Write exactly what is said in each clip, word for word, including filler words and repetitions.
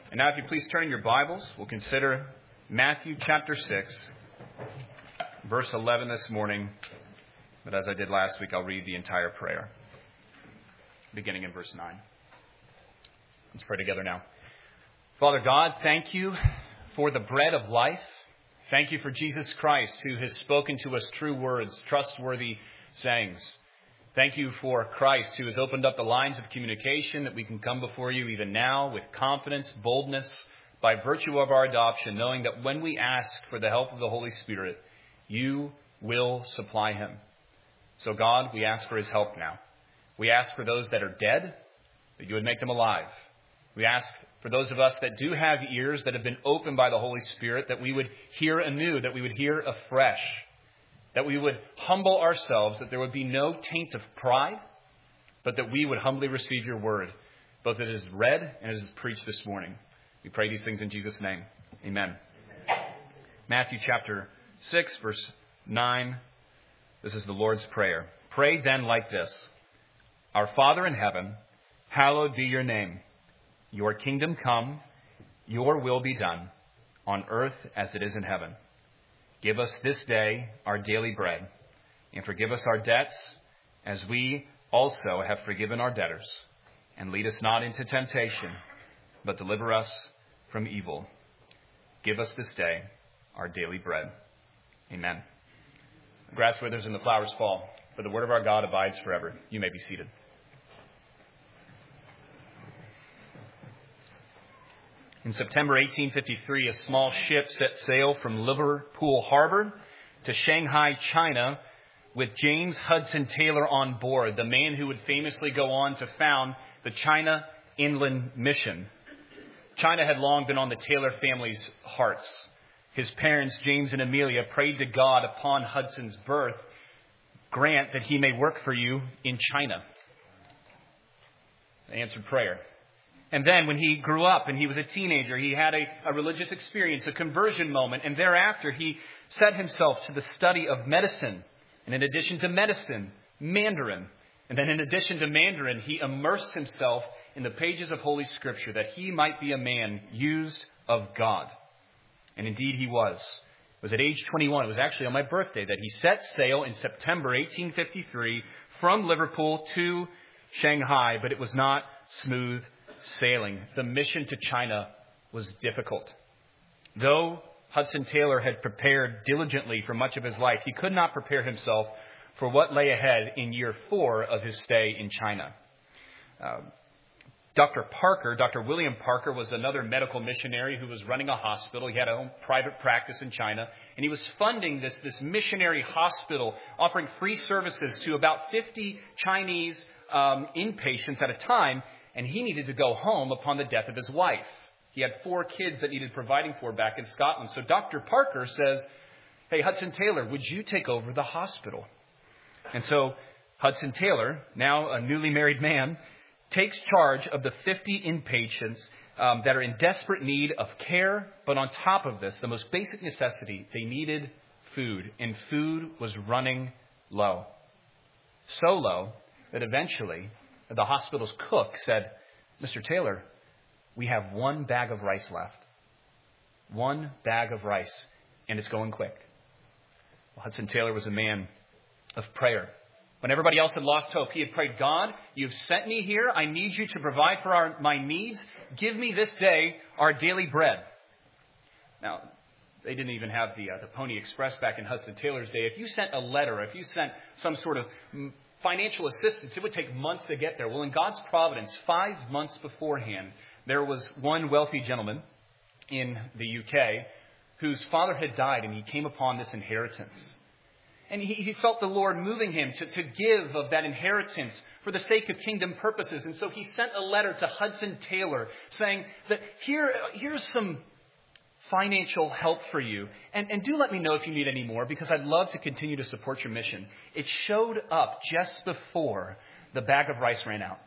And now if you please turn your Bibles, we'll consider Matthew chapter six, verse eleven this morning. But as I did last week, I'll read the entire prayer, beginning in verse nine. Let's pray together now. Father God, thank you for the bread of life. Thank you for Jesus Christ, who has spoken to us true words, trustworthy sayings. Thank you for Christ, who has opened up the lines of communication that we can come before you even now with confidence, boldness, by virtue of our adoption, knowing that when we ask for the help of the Holy Spirit, you will supply him. So God, we ask for his help now. We ask for those that are dead, that you would make them alive. We ask for those of us that do have ears that have been opened by the Holy Spirit, that we would hear anew, that we would hear afresh. That we would humble ourselves, that there would be no taint of pride, but that we would humbly receive your word, both as it is read and as it is preached this morning. We pray these things in Jesus' name. Amen. Matthew chapter six, verse nine. This is the Lord's Prayer. Pray then like this. Our Father in heaven, hallowed be your name. Your kingdom come, your will be done, on earth as it is in heaven. Give us this day our daily bread, and forgive us our debts as we also have forgiven our debtors. And lead us not into temptation, but deliver us from evil. Give us this day our daily bread. Amen. The grass withers and the flowers fall, but the word of our God abides forever. You may be seated. In September eighteen fifty-three, a small ship set sail from Liverpool Harbor to Shanghai, China, with James Hudson Taylor on board, the man who would famously go on to found the China Inland Mission. China had long been on the Taylor family's hearts. His parents, James and Amelia, prayed to God upon Hudson's birth, grant that he may work for you in China. They answered prayer. And then when he grew up and he was a teenager, he had a, a religious experience, a conversion moment. And thereafter, he set himself to the study of medicine. And in addition to medicine, Mandarin. And then in addition to Mandarin, he immersed himself in the pages of Holy Scripture that he might be a man used of God. And indeed he was. It was at age twenty-one. It was actually on my birthday that he set sail in September eighteen fifty-three from Liverpool to Shanghai. But it was not smooth sailing. The mission to China was difficult. Though Hudson Taylor had prepared diligently for much of his life, he could not prepare himself for what lay ahead in year four of his stay in China. Uh, Doctor Parker, Doctor William Parker, was another medical missionary who was running a hospital. He had a own private practice in China, and he was funding this, this missionary hospital, offering free services to about fifty Chinese um, inpatients at a time. And he needed to go home upon the death of his wife. He had four kids that needed providing for back in Scotland. So Doctor Parker says, hey, Hudson Taylor, would you take over the hospital? And so Hudson Taylor, now a newly married man, takes charge of the fifty inpatients um, that are in desperate need of care. But on top of this, the most basic necessity, they needed food. And food was running low. So low that eventually the hospital's cook said, Mister Taylor, we have one bag of rice left. One bag of rice, and it's going quick. Well, Hudson Taylor was a man of prayer. When everybody else had lost hope, he had prayed, God, you've sent me here. I need you to provide for our, my needs. Give me this day our daily bread. Now, they didn't even have the, uh, the Pony Express back in Hudson Taylor's day. If you sent a letter, if you sent some sort of financial assistance, it would take months to get there. Well, in God's providence, five months beforehand, there was one wealthy gentleman in the U K whose father had died, and he came upon this inheritance. And he, he felt the Lord moving him to, to give of that inheritance for the sake of kingdom purposes. And so he sent a letter to Hudson Taylor saying that here, here's some financial help for you. And, and do let me know if you need any more, because I'd love to continue to support your mission. It showed up just before the bag of rice ran out.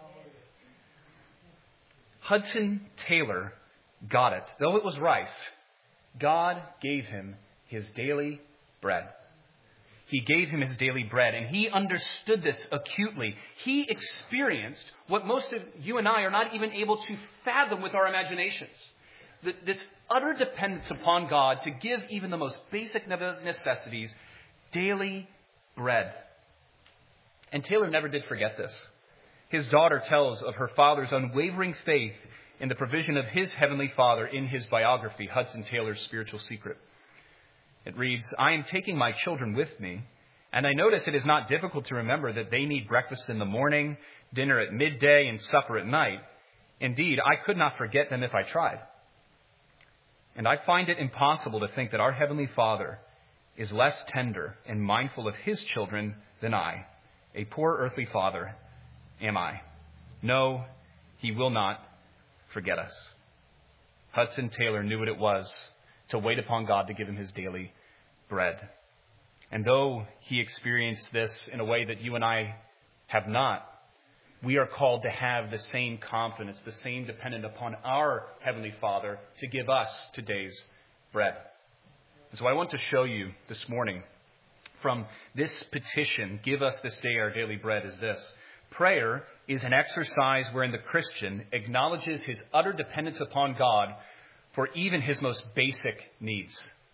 Hudson Taylor got it. Though it was rice, God gave him his daily bread. he gave him his daily bread. And he understood this acutely. He experienced what most of you and I are not even able to fathom with our imaginations. This utter dependence upon God to give even the most basic necessities, daily bread. And Taylor never did forget this. His daughter tells of her father's unwavering faith in the provision of his heavenly Father in his biography, Hudson Taylor's Spiritual Secret. It reads, "I am taking my children with me, and I notice it is not difficult to remember that they need breakfast in the morning, dinner at midday, and supper at night. Indeed, I could not forget them if I tried. And I find it impossible to think that our Heavenly Father is less tender and mindful of his children than I, a poor earthly father, am I. No, he will not forget us." Hudson Taylor knew what it was to wait upon God to give him his daily bread. And though he experienced this in a way that you and I have not, we are called to have the same confidence, the same dependence upon our Heavenly Father to give us today's bread. And so I want to show you this morning from this petition, "Give us this day our daily bread," is this. Prayer is an exercise wherein the Christian acknowledges his utter dependence upon God for even his most basic needs.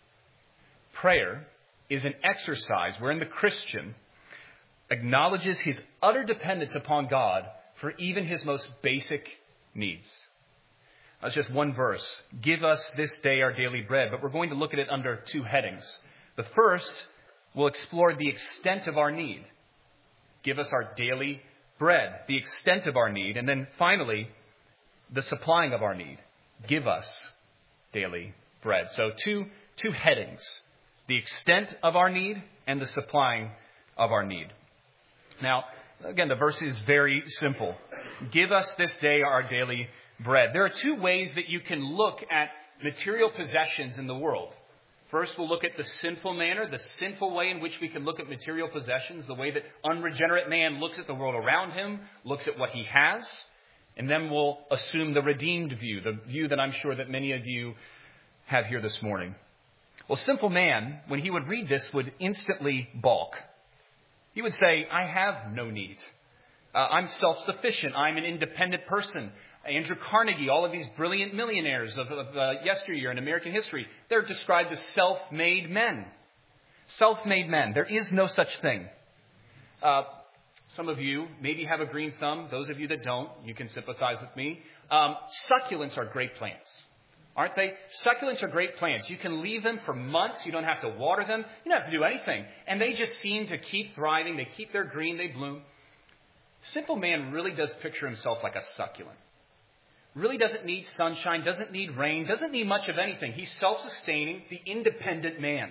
Prayer is an exercise wherein the Christian acknowledges his utter dependence upon God for even his most basic needs. That's just one verse. "Give us this day our daily bread." But we're going to look at it under two headings. The first, we'll explore the extent of our need. Give us our daily bread, the extent of our need. And then finally, the supplying of our need. Give us daily bread. So two, two headings. The extent of our need and the supplying of our need. Now, again, the verse is very simple. Give us this day our daily bread. There are two ways that you can look at material possessions in the world. First, we'll look at the sinful manner, the sinful way in which we can look at material possessions, the way that unregenerate man looks at the world around him, looks at what he has. And then we'll assume the redeemed view, the view that I'm sure that many of you have here this morning. Well, sinful man, when he would read this, would instantly balk. He would say, "I have no need. Uh, I'm self-sufficient. I'm an independent person." Andrew Carnegie, all of these brilliant millionaires of, of uh, yesteryear in American history, they're described as self-made men. Self-made men. There is no such thing. Uh, some of you maybe have a green thumb. Those of you that don't, you can sympathize with me. Um, succulents are great plants. Aren't they? Succulents are great plants. You can leave them for months. You don't have to water them. You don't have to do anything. And they just seem to keep thriving. They keep their green. They bloom. Simple man really does picture himself like a succulent. Really doesn't need sunshine, doesn't need rain, doesn't need much of anything. He's self-sustaining, the independent man.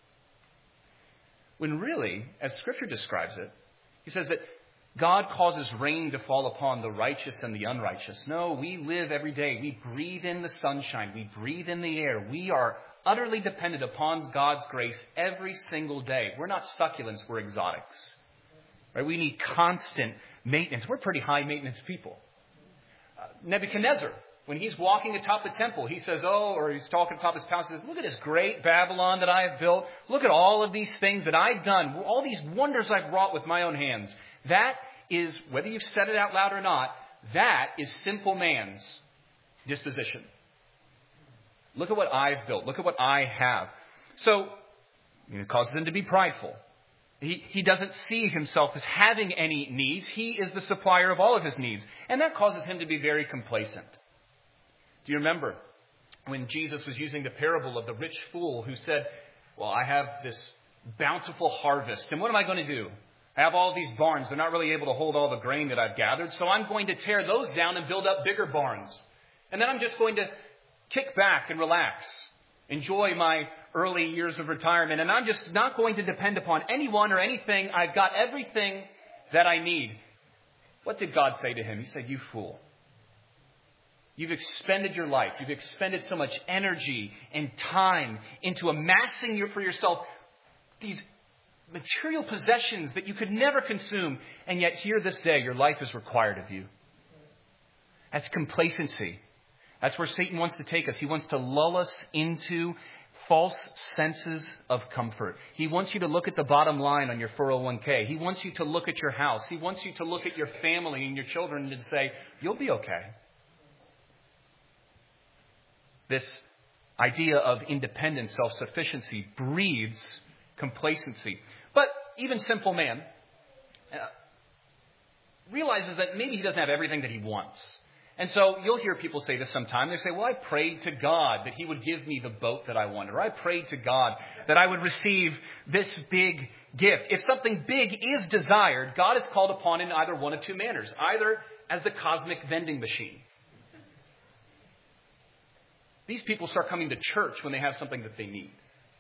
When really, as Scripture describes it, he says that God causes rain to fall upon the righteous and the unrighteous. No, we live every day. We breathe in the sunshine. We breathe in the air. We are utterly dependent upon God's grace every single day. We're not succulents, we're exotics. Right? We need constant maintenance. We're pretty high maintenance people. Uh, Nebuchadnezzar, when he's walking atop the temple, he says, oh, or he's talking atop his palace, he says, look at this great Babylon that I have built. Look at all of these things that I've done. All these wonders I've wrought with my own hands. That is, whether you've said it out loud or not, that is simple man's disposition. Look at what I've built. Look at what I have. So, it causes him to be prideful. He, he doesn't see himself as having any needs. He is the supplier of all of his needs. And that causes him to be very complacent. Do you remember when Jesus was using the parable of the rich fool who said, well, I have this bountiful harvest. And what am I going to do? I have all these barns. They're not really able to hold all the grain that I've gathered. So I'm going to tear those down and build up bigger barns. And then I'm just going to kick back and relax. Enjoy my early years of retirement. And I'm just not going to depend upon anyone or anything. I've got everything that I need. What did God say to him? He said, you fool. You've expended your life. You've expended so much energy and time into amassing your, for yourself these material possessions that you could never consume. And yet here this day, your life is required of you. That's complacency. That's where Satan wants to take us. He wants to lull us into false senses of comfort. He wants you to look at the bottom line on your four oh one k. He wants you to look at your house. He wants you to look at your family and your children and say, you'll be okay. This idea of independence, self-sufficiency breeds complacency. But even simple man uh, realizes that maybe he doesn't have everything that he wants. And so you'll hear people say this sometime. They say, well, I prayed to God that he would give me the boat that I wanted. Or I prayed to God that I would receive this big gift. If something big is desired, God is called upon in either one of two manners. Either as the cosmic vending machine. These people start coming to church when they have something that they need.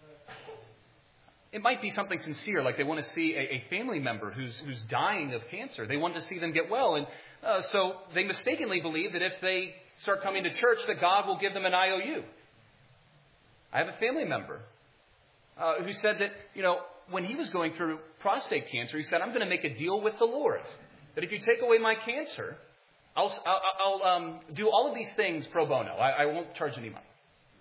It might be something sincere, like they want to see a, a family member who's who's dying of cancer. They want to see them get well. And uh, so they mistakenly believe that if they start coming to church, that God will give them an I O U. I have a family member uh, who said that, you know, when he was going through prostate cancer, he said, I'm going to make a deal with the Lord. That if you take away my cancer, I'll, I'll, I'll um, do all of these things pro bono. I, I won't charge any money.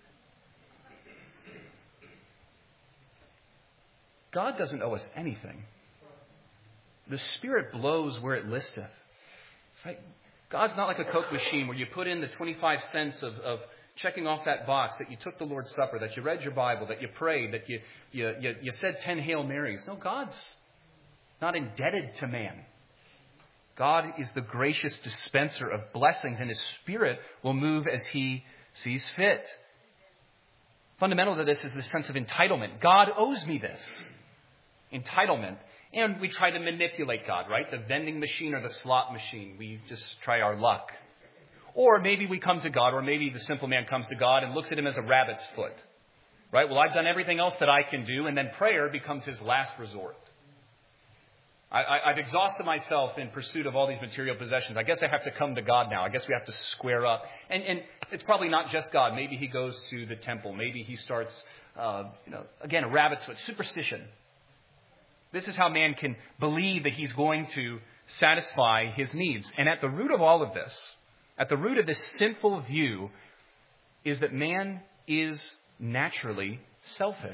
God doesn't owe us anything. The Spirit blows where it listeth. Right? God's not like a Coke machine where you put in the twenty-five cents of, of checking off that box that you took the Lord's Supper, that you read your Bible, that you prayed, that you, you, you, you said ten Hail Marys. No, God's not indebted to man. God is the gracious dispenser of blessings, and His Spirit will move as He sees fit. Fundamental to this is the sense of entitlement. God owes me this. Entitlement. And we try to manipulate God, right? The vending machine or the slot machine. We just try our luck. Or maybe we come to God, or maybe the simple man comes to God and looks at Him as a rabbit's foot. Right? Well, I've done everything else that I can do, and then prayer becomes his last resort. I, I, I've exhausted myself in pursuit of all these material possessions. I guess I have to come to God now. I guess we have to square up. And, and it's probably not just God. Maybe he goes to the temple. Maybe he starts, uh, you know, again, a rabbit's foot, superstition. This is how man can believe that he's going to satisfy his needs. And at the root of all of this, at the root of this sinful view, is that man is naturally selfish.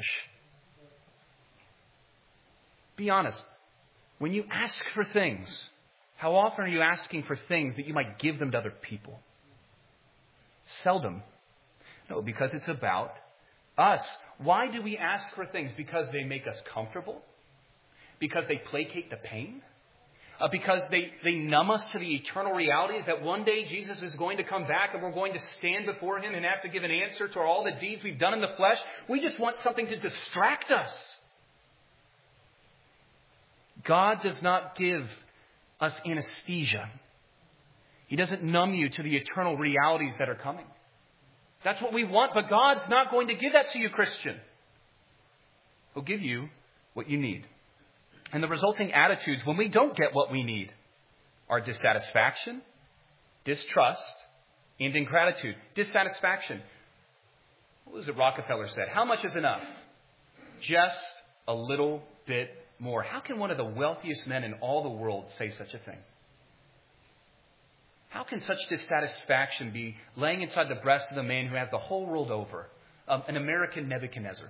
Be honest. When you ask for things, how often are you asking for things that you might give them to other people? Seldom. No, because it's about us. Why do we ask for things? Because they make us comfortable? Because they placate the pain? Uh, because they, they numb us to the eternal realities that one day Jesus is going to come back and we're going to stand before Him and have to give an answer to all the deeds we've done in the flesh? We just want something to distract us. God does not give us anesthesia. He doesn't numb you to the eternal realities that are coming. That's what we want, but God's not going to give that to you, Christian. He'll give you what you need. And the resulting attitudes when we don't get what we need are dissatisfaction, distrust, and ingratitude. Dissatisfaction. What was it Rockefeller said? How much is enough? Just a little bit more. How can one of the wealthiest men in all the world say such a thing? How can such dissatisfaction be laying inside the breast of the man who has the whole world over? Um, an American Nebuchadnezzar.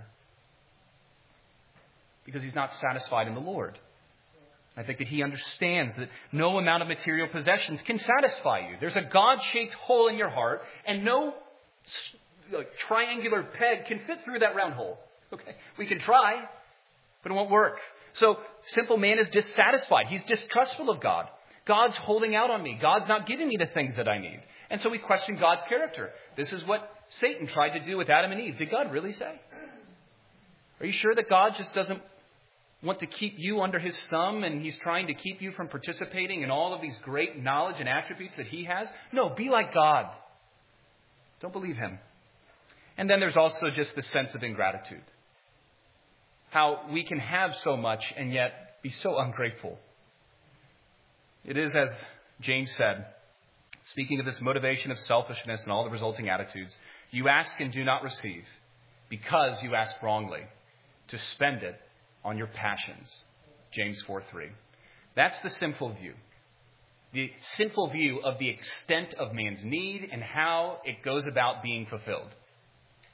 Because he's not satisfied in the Lord. I think that he understands that no amount of material possessions can satisfy you. There's a God-shaped hole in your heart, and no like, triangular peg can fit through that round hole. Okay, we can try, but it won't work. So, simple man is dissatisfied. He's distrustful of God. God's holding out on me. God's not giving me the things that I need. And so we question God's character. This is what Satan tried to do with Adam and Eve. Did God really say? Are you sure that God just doesn't want to keep you under His thumb and He's trying to keep you from participating in all of these great knowledge and attributes that He has? No, be like God. Don't believe Him. And then there's also just the sense of ingratitude. How we can have so much and yet be so ungrateful. It is as James said, speaking of this motivation of selfishness and all the resulting attitudes, you ask and do not receive because you ask wrongly to spend it on your passions. James four three. That's the sinful view. The sinful view of the extent of man's need and how it goes about being fulfilled.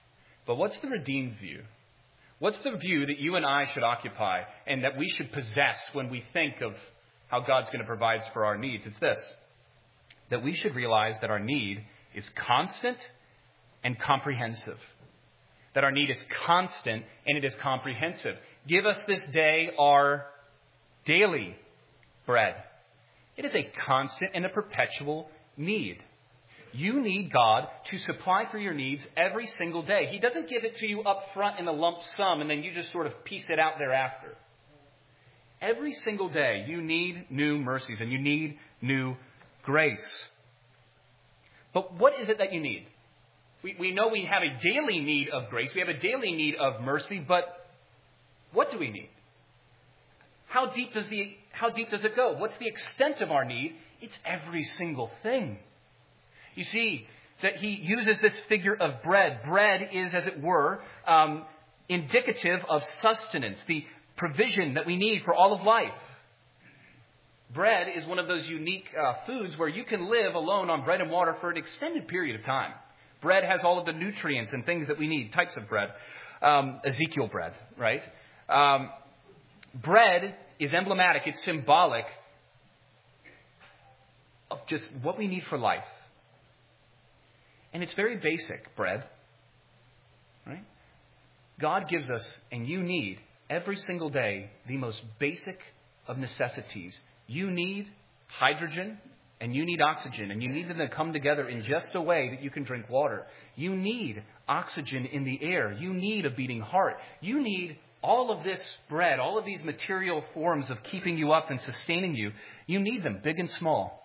But what's the redeemed view? What's the view that you and I should occupy and that we should possess when we think of how God's going to provide for our needs? It's this, that we should realize that our need is constant and comprehensive. That our need is constant and it is comprehensive. Give us this day our daily bread. It is a constant and a perpetual need. You need God to supply for your needs every single day. He doesn't give it to you up front in a lump sum and then you just sort of piece it out thereafter. Every single day you need new mercies and you need new grace. But what is it that you need? We, we know we have a daily need of grace. We have a daily need of mercy, but what do we need? How deep does the how deep does it go? What's the extent of our need? It's every single thing. You see that he uses this figure of bread. Bread is, as it were, um, indicative of sustenance, the provision that we need for all of life. Bread is one of those unique uh, foods where you can live alone on bread and water for an extended period of time. Bread has all of the nutrients and things that we need, types of bread. Um, Ezekiel bread, right? Um, bread is emblematic, it's symbolic of just what we need for life. And it's very basic, bread. Right? God gives us, and you need, every single day, the most basic of necessities. You need hydrogen, and you need oxygen, and you need them to come together in just a way that you can drink water. You need oxygen in the air. You need a beating heart. You need all of this bread, all of these material forms of keeping you up and sustaining you. You need them, big and small.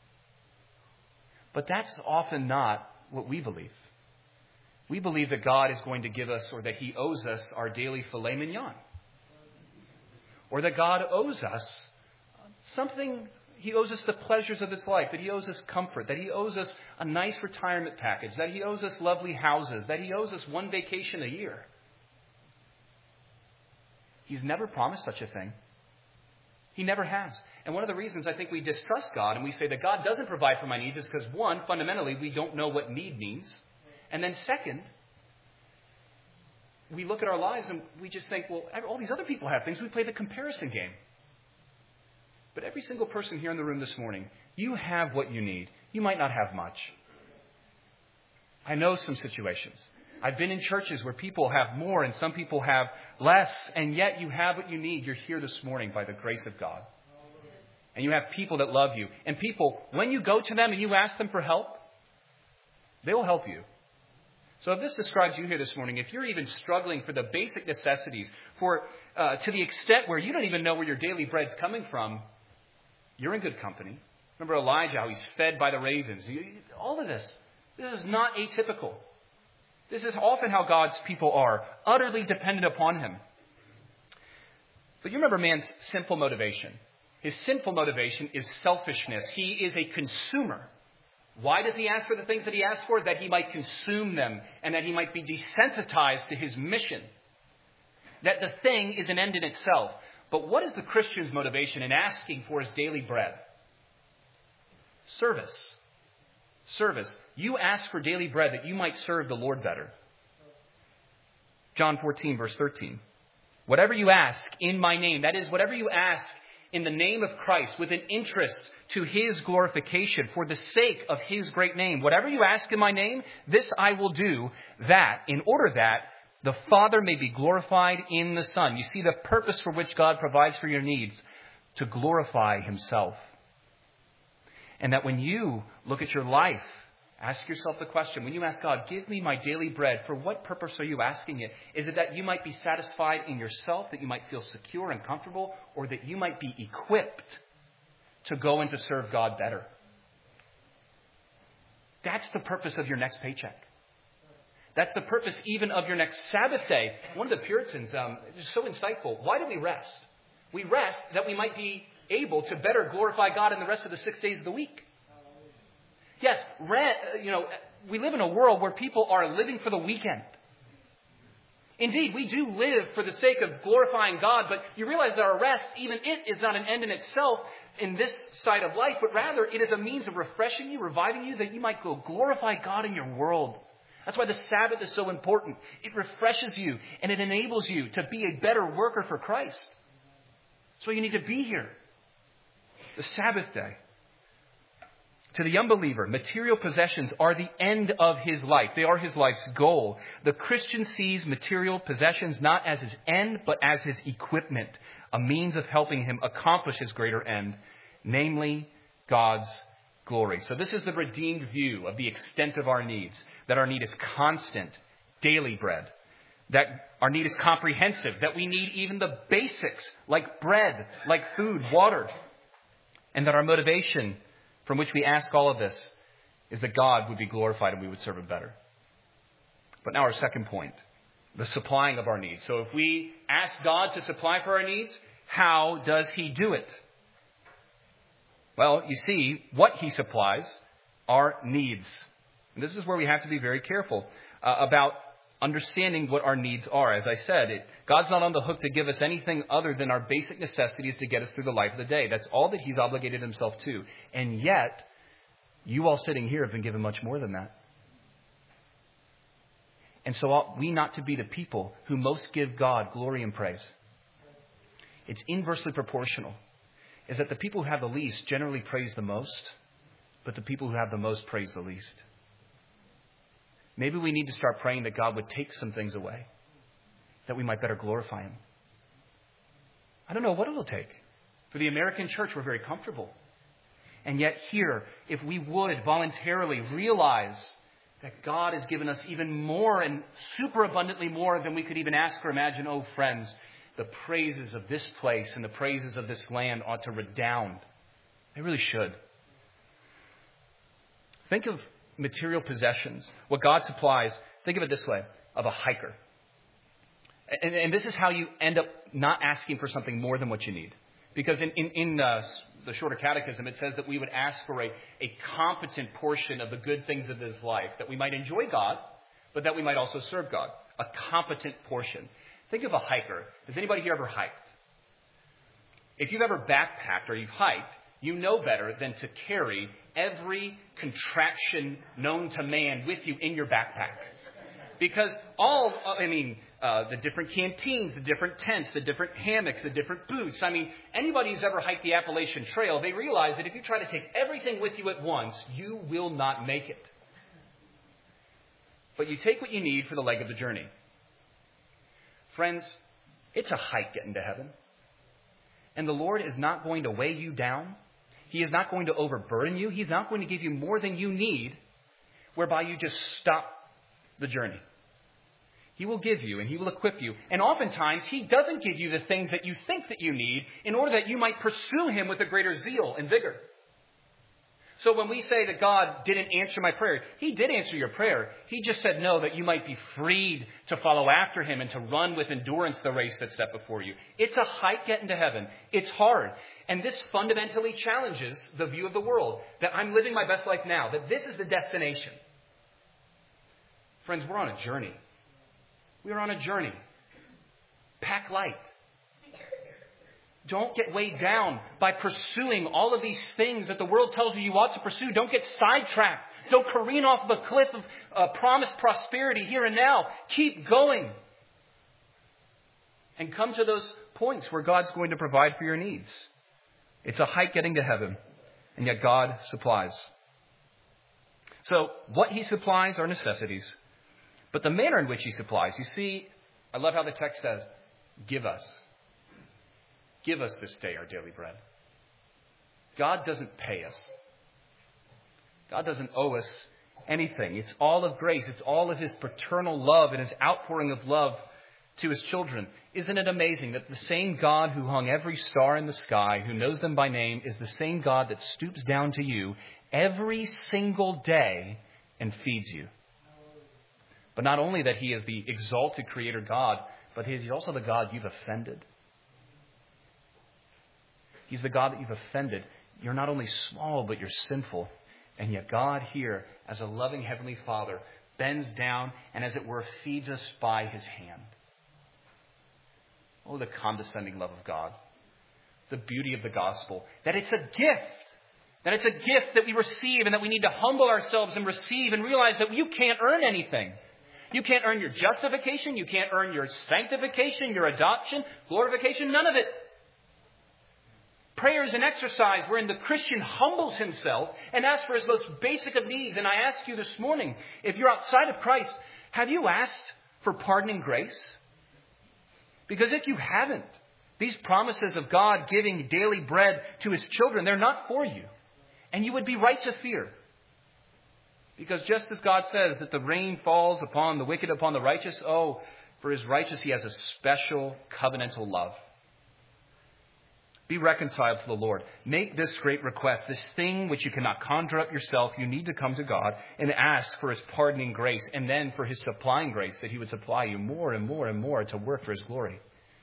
But that's often not what we believe. We believe that God is going to give us, or that he owes us, our daily filet mignon. Or that God owes us something, he owes us the pleasures of this life, that he owes us comfort, that he owes us a nice retirement package, that he owes us lovely houses, that he owes us one vacation a year. He's never promised such a thing. He never has. And one of the reasons I think we distrust God and we say that God doesn't provide for my needs is because, one, fundamentally, we don't know what need means. And then second, we look at our lives and we just think, well, all these other people have things. We play the comparison game. But every single person here in the room this morning, you have what you need. You might not have much. I know some situations. I've been in churches where people have more and some people have less, and yet you have what you need. You're here this morning by the grace of God. And you have people that love you. And people, when you go to them and you ask them for help, they will help you. So if this describes you here this morning, if you're even struggling for the basic necessities, for uh, to the extent where you don't even know where your daily bread's coming from, you're in good company. Remember Elijah, how he's fed by the ravens. All of this, this is not atypical. This is often how God's people are, utterly dependent upon him. But you remember man's sinful motivation. His sinful motivation is selfishness. He is a consumer. Why does he ask for the things that he asks for? That he might consume them and that he might be desensitized to his mission. That the thing is an end in itself. But what is the Christian's motivation in asking for his daily bread? Service. Service. You ask for daily bread that you might serve the Lord better. John fourteen, verse thirteen. Whatever you ask in my name, that is, whatever you ask in the name of Christ with an interest to his glorification for the sake of his great name, whatever you ask in my name, this I will do, that in order that the Father may be glorified in the Son. You see the purpose for which God provides for your needs, to glorify himself. And that when you look at your life, ask yourself the question, when you ask God, give me my daily bread, for what purpose are you asking it? Is it that you might be satisfied in yourself, that you might feel secure and comfortable, or that you might be equipped to go and to serve God better? That's the purpose of your next paycheck. That's the purpose even of your next Sabbath day. One of the Puritans, um, is so insightful. Why do we rest? We rest that we might be able to better glorify God in the rest of the six days of the week. Yes, rent, you know, we live in a world where people are living for the weekend. Indeed, we do live for the sake of glorifying God, but you realize that our rest, even it, is not an end in itself in this side of life, but rather it is a means of refreshing you, reviving you, that you might go glorify God in your world. That's why the Sabbath is so important. It refreshes you and it enables you to be a better worker for Christ. That's why you need to be here. The Sabbath day. To the unbeliever, material possessions are the end of his life. They are his life's goal. The Christian sees material possessions not as his end, but as his equipment, a means of helping him accomplish his greater end, namely God's glory. So this is the redeemed view of the extent of our needs, that our need is constant, daily bread, that our need is comprehensive, that we need even the basics like bread, like food, water, and that our motivation from which we ask all of this is that God would be glorified and we would serve him better. But now our second point, the supplying of our needs. So if we ask God to supply for our needs, how does he do it? Well, you see, what he supplies are needs. And this is where we have to be very careful uh, about understanding what our needs are. As I said, it, God's not on the hook to give us anything other than our basic necessities to get us through the life of the day. That's all that he's obligated himself to. And yet, you all sitting here have been given much more than that. And so ought we not to be the people who most give God glory and praise. It's inversely proportional. Is that the people who have the least generally praise the most, but the people who have the most praise the least. Maybe we need to start praying that God would take some things away, that we might better glorify him. I don't know what it'll take. For the American church, we're very comfortable. And yet here, if we would voluntarily realize that God has given us even more and super abundantly more than we could even ask or imagine, oh friends, the praises of this place and the praises of this land ought to redound. They really should. Think of material possessions, what God supplies. Think of it this way, of a hiker. And, and this is how you end up not asking for something more than what you need. Because in, in, in uh, the Shorter Catechism, it says that we would ask for a, a competent portion of the good things of this life, that we might enjoy God, but that we might also serve God. A competent portion. Think of a hiker. Has anybody here ever hiked? If you've ever backpacked or you've hiked, you know better than to carry every contraption known to man with you in your backpack. Because all, I mean, uh, the different canteens, the different tents, the different hammocks, the different boots. I mean, anybody who's ever hiked the Appalachian Trail, they realize that if you try to take everything with you at once, you will not make it. But you take what you need for the leg of the journey. Friends, it's a hike getting to heaven. And the Lord is not going to weigh you down. He is not going to overburden you. He's not going to give you more than you need, whereby you just stop the journey. He will give you and he will equip you. And oftentimes, he doesn't give you the things that you think that you need in order that you might pursue him with a greater zeal and vigor. So when we say that God didn't answer my prayer, he did answer your prayer. He just said no, that you might be freed to follow after him and to run with endurance the race that's set before you. It's a hike getting to heaven. It's hard. And this fundamentally challenges the view of the world, that I'm living my best life now, that this is the destination. Friends, we're on a journey. We are on a journey. Pack light. Don't get weighed down by pursuing all of these things that the world tells you you ought to pursue. Don't get sidetracked. Don't careen off the cliff of uh, promised prosperity here and now. Keep going. And come to those points where God's going to provide for your needs. It's a hike getting to heaven, and yet God supplies. So what he supplies are necessities. But the manner in which he supplies, you see, I love how the text says, give us. Give us this day our daily bread. God doesn't pay us. God doesn't owe us anything. It's all of grace. It's all of his paternal love and his outpouring of love to his children. Isn't it amazing that the same God who hung every star in the sky, who knows them by name, is the same God that stoops down to you every single day and feeds you? But not only that he is the exalted creator God, but he's also the God you've offended. He's the God that you've offended. You're not only small, but you're sinful. And yet God here, as a loving heavenly Father, bends down and, as it were, feeds us by his hand. Oh, the condescending love of God. The beauty of the gospel. That it's a gift. That it's a gift that we receive and that we need to humble ourselves and receive and realize that you can't earn anything. You can't earn your justification. You can't earn your sanctification, your adoption, glorification, none of it. Prayer is an exercise wherein the Christian humbles himself and asks for his most basic of needs. And I ask you this morning, if you're outside of Christ, have you asked for pardon and grace? Because if you haven't, these promises of God giving daily bread to his children, they're not for you. And you would be right to fear. Because just as God says that the rain falls upon the wicked, upon the righteous, oh, for his righteous he has a special covenantal love. Be reconciled to the Lord. Make this great request, this thing which you cannot conjure up yourself. You need to come to God and ask for his pardoning grace and then for his supplying grace, that he would supply you more and more and more to work for his glory.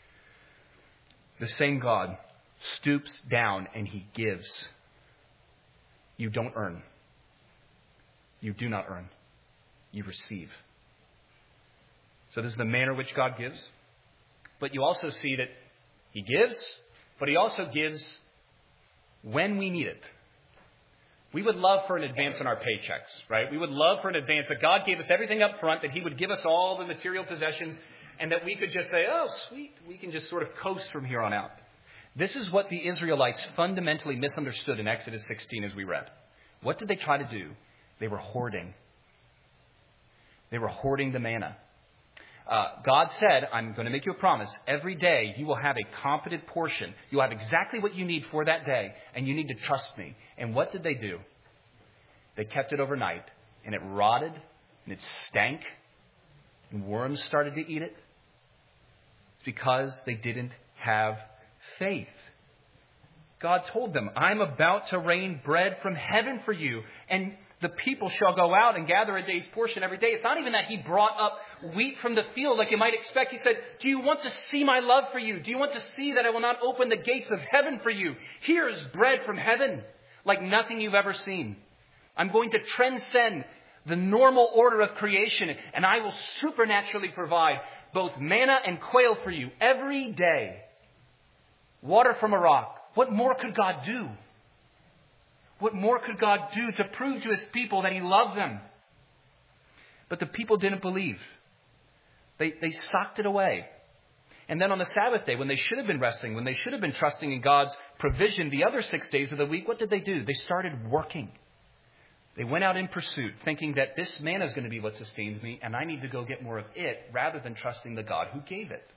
The same God stoops down and he gives. You don't earn. You do not earn. You receive. So this is the manner which God gives. But you also see that he gives, but he also gives when we need it. We would love for an advance on our paychecks, right? We would love for an advance that God gave us everything up front, that he would give us all the material possessions, and that we could just say, oh, sweet, we can just sort of coast from here on out. This is what the Israelites fundamentally misunderstood in Exodus sixteen as we read. What did they try to do? They were hoarding. They were hoarding the manna. Uh, God said, I'm going to make you a promise. Every day you will have a competent portion. You'll have exactly what you need for that day. And you need to trust me. And what did they do? They kept it overnight. And it rotted. And it stank. And worms started to eat it. It's because they didn't have faith. God told them, I'm about to rain bread from heaven for you. And the people shall go out and gather a day's portion every day. It's not even that he brought up wheat from the field like you might expect. He said, do you want to see my love for you? Do you want to see that I will not open the gates of heaven for you? Here's bread from heaven like nothing you've ever seen. I'm going to transcend the normal order of creation, and I will supernaturally provide both manna and quail for you every day. Water from a rock. What more could God do? What more could God do to prove to his people that he loved them? But the people didn't believe. They, they socked it away. And then on the Sabbath day, when they should have been resting, when they should have been trusting in God's provision the other six days of the week, what did they do? They started working. They went out in pursuit, thinking that this manna is going to be what sustains me, and I need to go get more of it, rather than trusting the God who gave it.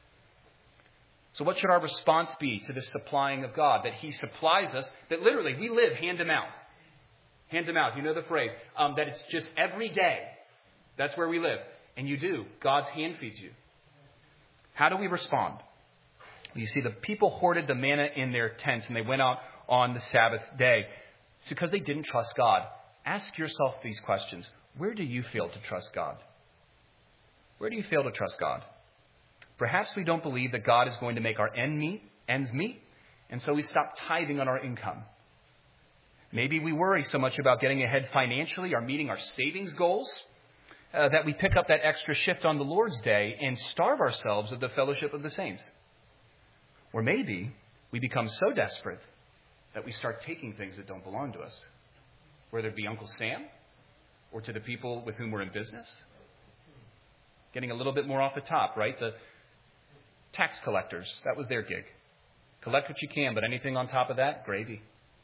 So what should our response be to this supplying of God? That he supplies us, that literally we live hand to mouth. Hand to mouth, you know the phrase. Um, that it's just every day. That's where we live. And you do. God's hand feeds you. How do we respond? You see, the people hoarded the manna in their tents and they went out on the Sabbath day. It's because they didn't trust God. Ask yourself these questions. Where do you fail to trust God? Where do you fail to trust God? Perhaps we don't believe that God is going to make our end meet, ends meet, and so we stop tithing on our income. Maybe we worry so much about getting ahead financially or meeting our savings goals uh, that we pick up that extra shift on the Lord's Day and starve ourselves of the fellowship of the saints. Or maybe we become so desperate that we start taking things that don't belong to us, whether it be Uncle Sam or to the people with whom we're in business. Getting a little bit more off the top, right? The tax collectors, that was their gig. Collect what you can, but anything on top of that, gravy.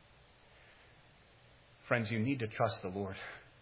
Friends, you need to trust the Lord.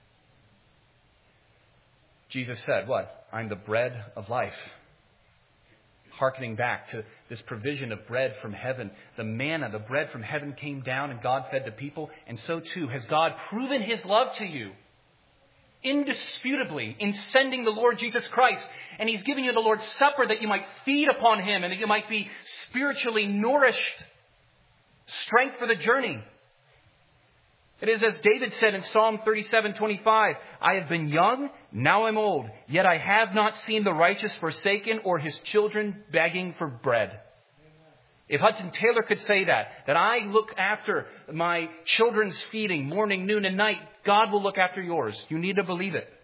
Jesus said, what? I'm the bread of life. Hearkening back to this provision of bread from heaven. The manna, the bread from heaven came down and God fed the people. And so too has God proven his love to you. Indisputably in sending the Lord Jesus Christ. And he's giving you the Lord's Supper that you might feed upon him and that you might be spiritually nourished. Strength for the journey. It is as David said in Psalm thirty-seven twenty-five, I have been young, now I'm old, yet I have not seen the righteous forsaken or his children begging for bread. If Hudson Taylor could say that, that I look after my children's feeding morning, noon, and night, God will look after yours. You need to believe it.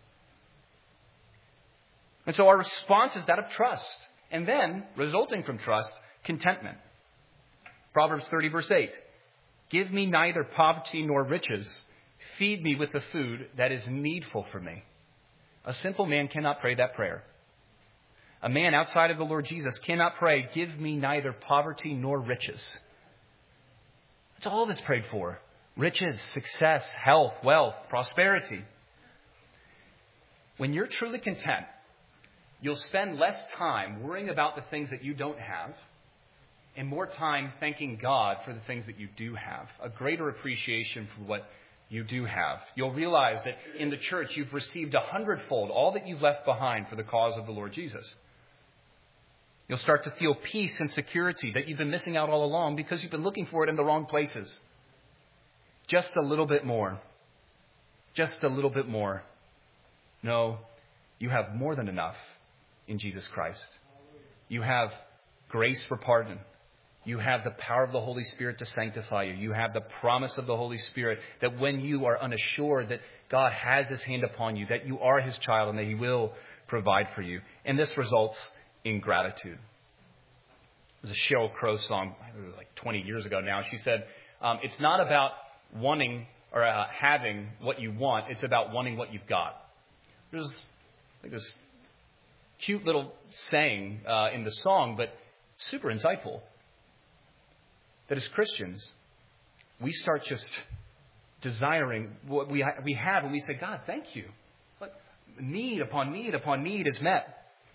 And so our response is that of trust. And then, resulting from trust, contentment. Proverbs thirty verse eight. Give me neither poverty nor riches. Feed me with the food that is needful for me. A simple man cannot pray that prayer. A man outside of the Lord Jesus cannot pray, give me neither poverty nor riches. That's all that's prayed for. Riches, success, health, wealth, prosperity. When you're truly content, you'll spend less time worrying about the things that you don't have and more time thanking God for the things that you do have. A greater appreciation for what you do have. You'll realize that in the church you've received a hundredfold all that you've left behind for the cause of the Lord Jesus. You'll start to feel peace and security that you've been missing out all along because you've been looking for it in the wrong places. Just a little bit more. Just a little bit more. No, you have more than enough in Jesus Christ. You have grace for pardon. You have the power of the Holy Spirit to sanctify you. You have the promise of the Holy Spirit that when you are unassured that God has His hand upon you, that you are His child and that He will provide for you. And this results in gratitude. There's a Sheryl Crow song, it was like twenty years ago now. She said, um, it's not about wanting or uh, having what you want. It's about wanting what you've got. There's like this cute little saying uh, in the song, but super insightful. That as Christians, we start just desiring what we ha- we have, and we say, God, thank you. But need upon need upon need is met.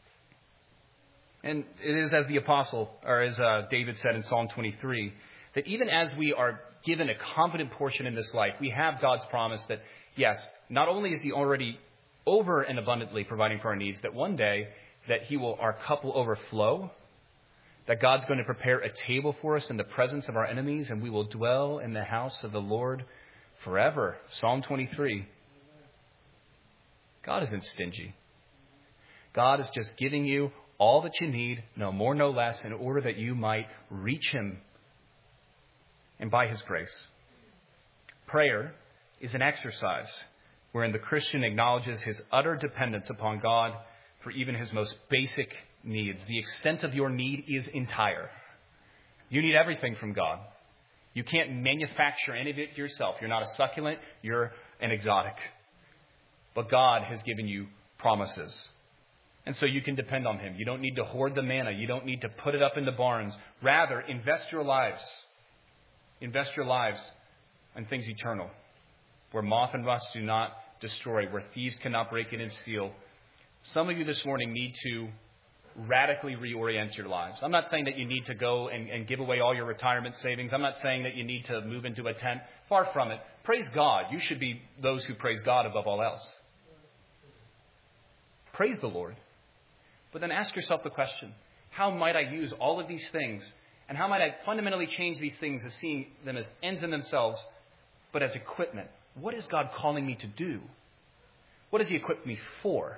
And it is as the apostle, or as uh, David said in Psalm twenty-three, that even as we are given a competent portion in this life, we have God's promise that, yes, not only is He already over and abundantly providing for our needs, that one day that He will, our cup will overflow, that God's going to prepare a table for us in the presence of our enemies, and we will dwell in the house of the Lord forever. Psalm twenty-three. God isn't stingy. God is just giving you all that you need, no more, no less, in order that you might reach Him and by His grace. Prayer is an exercise wherein the Christian acknowledges his utter dependence upon God for even his most basic needs. The extent of your need is entire. You need everything from God. You can't manufacture any of it yourself. You're not a succulent, you're an exotic. But God has given you promises. And so you can depend on Him. You don't need to hoard the manna. You don't need to put it up in the barns. Rather, invest your lives. Invest your lives in things eternal, where moth and rust do not destroy, where thieves cannot break in and steal. Some of you this morning need to radically reorient your lives. I'm not saying that you need to go and, and give away all your retirement savings. I'm not saying that you need to move into a tent. Far from it. Praise God. You should be those who praise God above all else. Praise the Lord. But then ask yourself the question, how might I use all of these things? And how might I fundamentally change these things as seeing them as ends in themselves, but as equipment? What is God calling me to do? What has He equipped me for?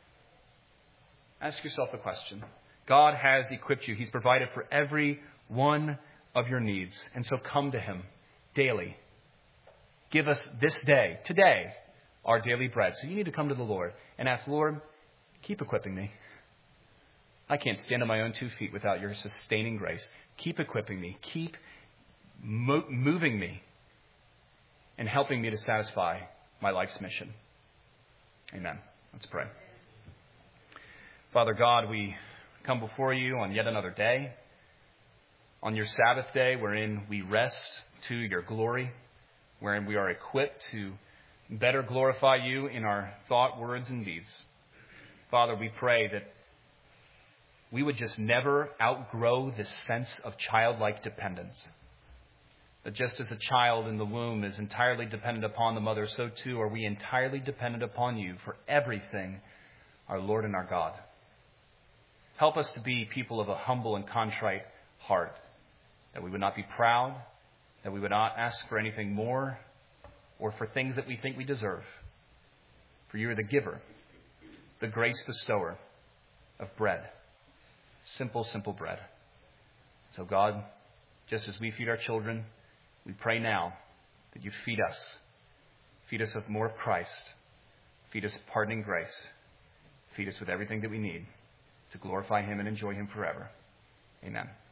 Ask yourself the question. God has equipped you. He's provided for every one of your needs. And so come to Him daily. Give us this day, today, our daily bread. So you need to come to the Lord and ask, Lord, keep equipping me. I can't stand on my own two feet without your sustaining grace. Keep equipping me. Keep mo- moving me and helping me to satisfy my life's mission. Amen. Let's pray. Father God, we come before you on yet another day, on your Sabbath day, wherein we rest to your glory, wherein we are equipped to better glorify you in our thought, words, and deeds. Father, we pray that we would just never outgrow this sense of childlike dependence. That just as a child in the womb is entirely dependent upon the mother, so too are we entirely dependent upon you for everything, our Lord and our God. Help us to be people of a humble and contrite heart, that we would not be proud, that we would not ask for anything more or for things that we think we deserve. For you are the giver, the grace bestower of bread. Simple, simple bread. So God, just as we feed our children, we pray now that you feed us. Feed us with more of Christ. Feed us pardoning grace. Feed us with everything that we need to glorify Him and enjoy Him forever. Amen.